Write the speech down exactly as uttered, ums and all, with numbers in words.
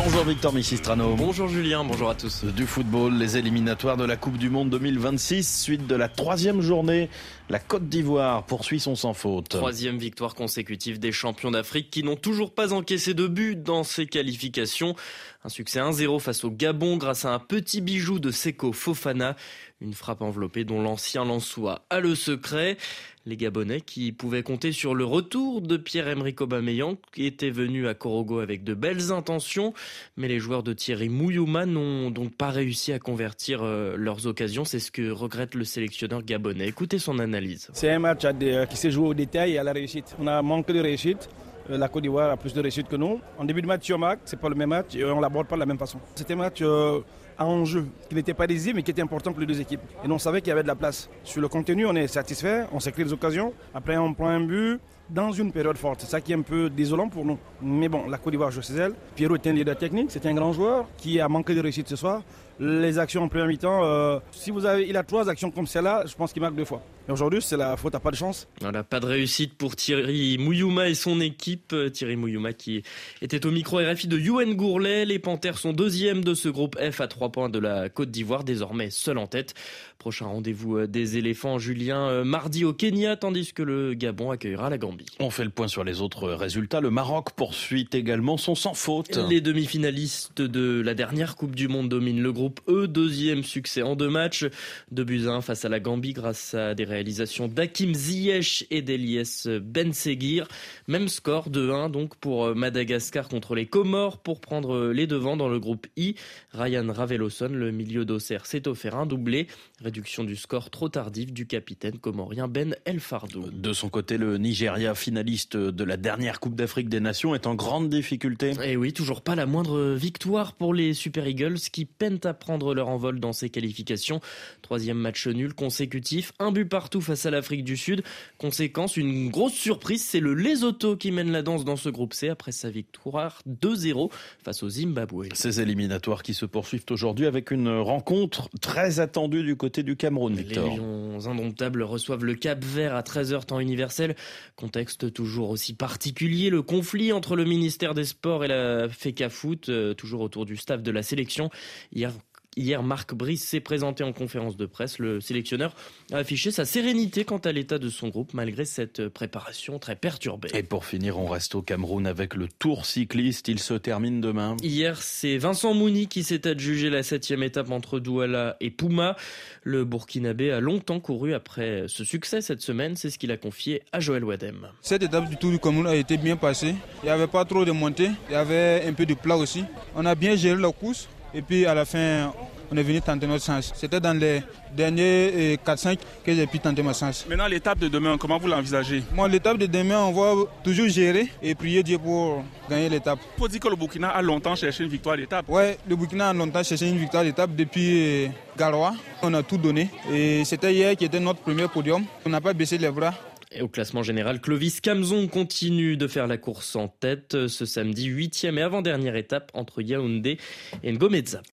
Bonjour Victor Michistrano. Bonjour Julien, bonjour à tous. Du football, les éliminatoires de la Coupe du Monde deux mille vingt-six, suite de la troisième journée. La Côte d'Ivoire poursuit son sans faute. Troisième victoire consécutive des champions d'Afrique qui n'ont toujours pas encaissé de but dans ces qualifications. Un succès un zéro face au Gabon grâce à un petit bijou de Seko Fofana. Une frappe enveloppée dont l'ancien Lensois a le secret. Les Gabonais qui pouvaient compter sur le retour de Pierre-Emerick Aubameyang qui était venu à Korogo avec de belles intentions. Mais les joueurs de Thierry Mouyouma n'ont donc pas réussi à convertir euh, leurs occasions. C'est ce que regrette le sélectionneur gabonais. Écoutez son analyse. C'est un match qui s'est joué au détail et à la réussite. On a manqué de réussite. La Côte d'Ivoire a plus de réussite que nous. En début de match, sur Marc, c'est pas le même match et on l'aborde pas de la même façon. C'était un match euh, à enjeu qui n'était pas décisif mais qui était important pour les deux équipes. Et on savait qu'il y avait de la place. Sur le contenu, on est satisfait, on s'est créé des occasions. Après, on prend un but dans une période forte. C'est ça qui est un peu désolant pour nous. Mais bon, la Côte d'Ivoire joue chez elle. Pierrot est un leader technique, c'est un grand joueur qui a manqué de réussite ce soir. Les actions en première mi-temps, euh, si vous avez, il a trois actions comme celle-là, je pense qu'il marque deux fois. Et aujourd'hui, c'est la faute à pas de chance. Voilà, pas de réussite pour Thierry Mouyouma et son équipe. Thierry Mouyouma qui était au micro R F I de Yoann Gourlet. Les Panthères sont deuxième de ce groupe F à trois points de la Côte d'Ivoire, désormais seul en tête. Prochain rendez-vous des éléphants, Julien, mardi au Kenya, tandis que le Gabon accueillera la Gambie. On fait le point sur les autres résultats. Le Maroc poursuit également son sans faute. Les demi-finalistes de la dernière Coupe du Monde dominent le groupe E. Deuxième succès en deux matchs. deux buts à un face à la Gambie grâce à des réalisations d'Hakim Ziyech et d'Eliès Ben Seguir. Même score de un donc pour Madagascar contre les Comores pour prendre les devants dans le groupe I. Ryan Raveloson, le milieu d'Auxerre, s'est offert un doublé. Réduction du score trop tardif du capitaine comorien Ben El Fardou. De son côté, le Nigeria, finaliste de la dernière Coupe d'Afrique des Nations, est en grande difficulté. Et oui, toujours pas la moindre victoire pour les Super Eagles qui peinent à prendre leur envol dans ces qualifications. Troisième match nul consécutif, un but partout face à l'Afrique du Sud. Conséquence, une grosse surprise, c'est le Lesotho qui mène la danse dans ce groupe C après sa victoire deux zéro face au Zimbabwe. Ces éliminatoires qui se poursuivent aujourd'hui avec une rencontre très attendue du côté du Cameroun, Victor. Les Lions indomptables reçoivent le Cap-Vert à treize heures temps universel. Contexte toujours aussi particulier, le conflit entre le ministère des Sports et la FECAFOOT, euh, toujours autour du staff de la sélection. Hier, Hier, Marc Brice s'est présenté en conférence de presse. Le sélectionneur a affiché sa sérénité quant à l'état de son groupe, malgré cette préparation très perturbée. Et pour finir, on reste au Cameroun avec le Tour cycliste. Il se termine demain. Hier, c'est Vincent Mouni qui s'est adjugé la septième étape entre Douala et Pouma. Le Burkinabé a longtemps couru après ce succès cette semaine. C'est ce qu'il a confié à Joël Wadem. Cette étape du Tour du Cameroun a été bien passée. Il n'y avait pas trop de montées. Il y avait un peu de plat aussi. On a bien géré la course. Et puis à la fin, on est venu tenter notre chance. C'était dans les derniers quatre cinq que j'ai pu tenter ma chance. Maintenant, l'étape de demain, comment vous l'envisagez? Bon, l'étape de demain, on va toujours gérer et prier Dieu pour gagner l'étape. Il faut dire que le Burkina a longtemps cherché une victoire d'étape. Oui, le Burkina a longtemps cherché une victoire d'étape depuis Garoua. On a tout donné. Et c'était hier qui était notre premier podium. On n'a pas baissé les bras. Et au classement général, Clovis Camzon continue de faire la course en tête ce samedi, huitième et avant-dernière étape entre Yaoundé et Ngomeza.